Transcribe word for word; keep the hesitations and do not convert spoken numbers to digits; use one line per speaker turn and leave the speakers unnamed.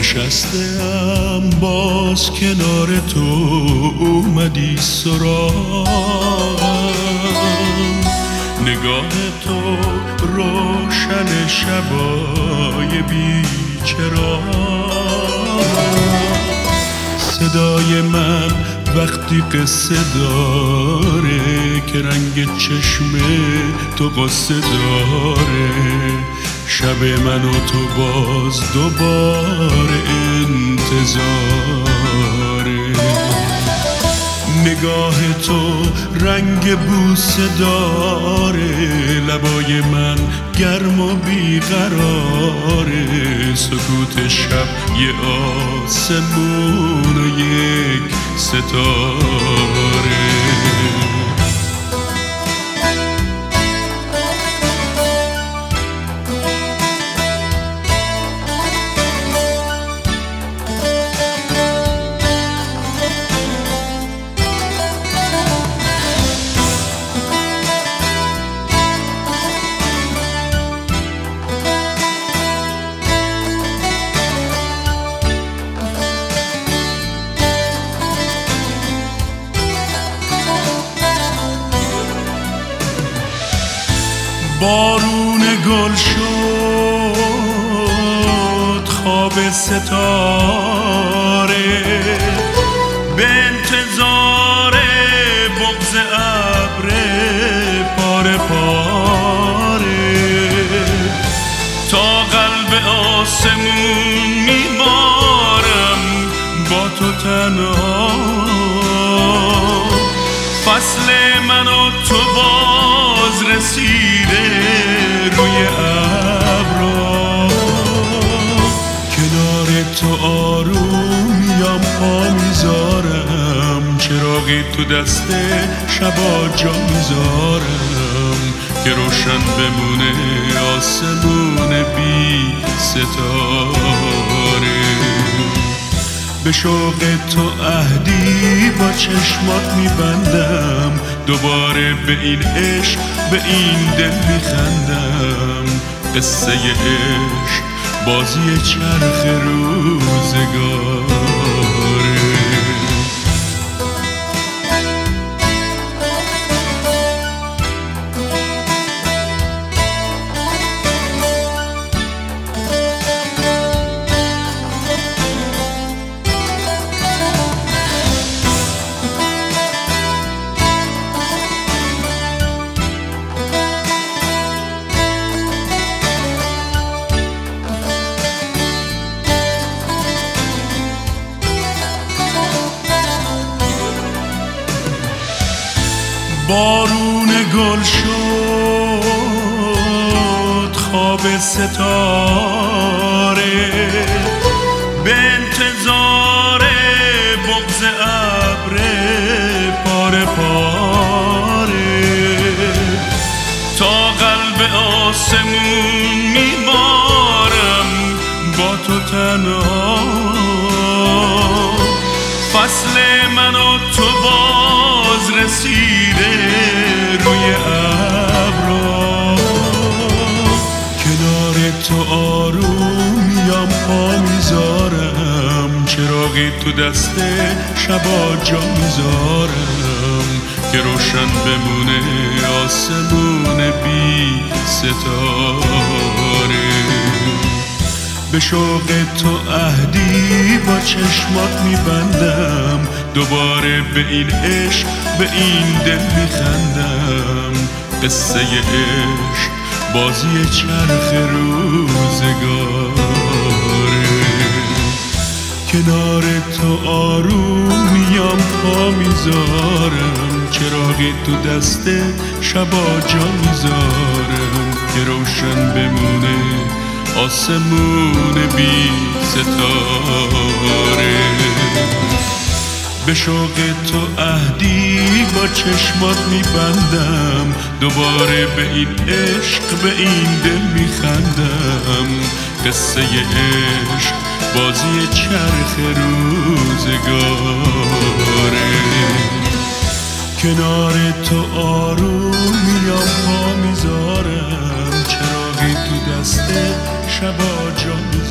نشستم باز کنار تو، اومدی سراغم. نگاه تو روشن شبای بیچراغ. صدای من وقتی قصه داره که رنگ چشم تو قصه داره. شب من و تو باز دوباره انتظاره. نگاه تو رنگ بوسه داره، لبای من گرم و بیقراره. سکوت شب یه آسمون و یک ستاره. بارون گل شد خواب ستاره، به انتظار بغض ابر پاره پاره. تا قلب آسمون میبارم با تو تنها. فصل من و تو باز رسیده روی ابرا. کنار تو آرومیم پا میذارم، چراغی تو دست شبا جا میذارم که روشن بمونه آسمون بی ستاره. به شوق تو عهدی با چشمات میبندم، دوباره به این عشق به این دل میخندم. قصه عشق بازی چرخ روزگاره. بارون گل شد خواب ستاره، به انتظار بغض ابر پاره پاره. تا قلب آسمون میبارم با تو تنها. فصل من و تو باز رسیده روی ابرا. کنار تو آرومیم پا میذارم، چراغی تو دست شبا جا میذارم که روشن بمونه آسمون بی ستاره. به شوق تو عهدی با چشمات میبندم، دوباره به این عشق به این دل میخندم. قصه عشق بازی چرخ روزگاره. کنار تو آرومیم پا میذارم، چراغی تو دست شبا جا میذارم که روشن بمونه آسمون بی ستاره. به شوق تو عهدی با چشمات میبندم، دوباره به این عشق به این دل میخندم. قصه عشق بازی چرخ روزگاره. کنار تو آرومیم پا میذارم، چراغی تو دست شبا جا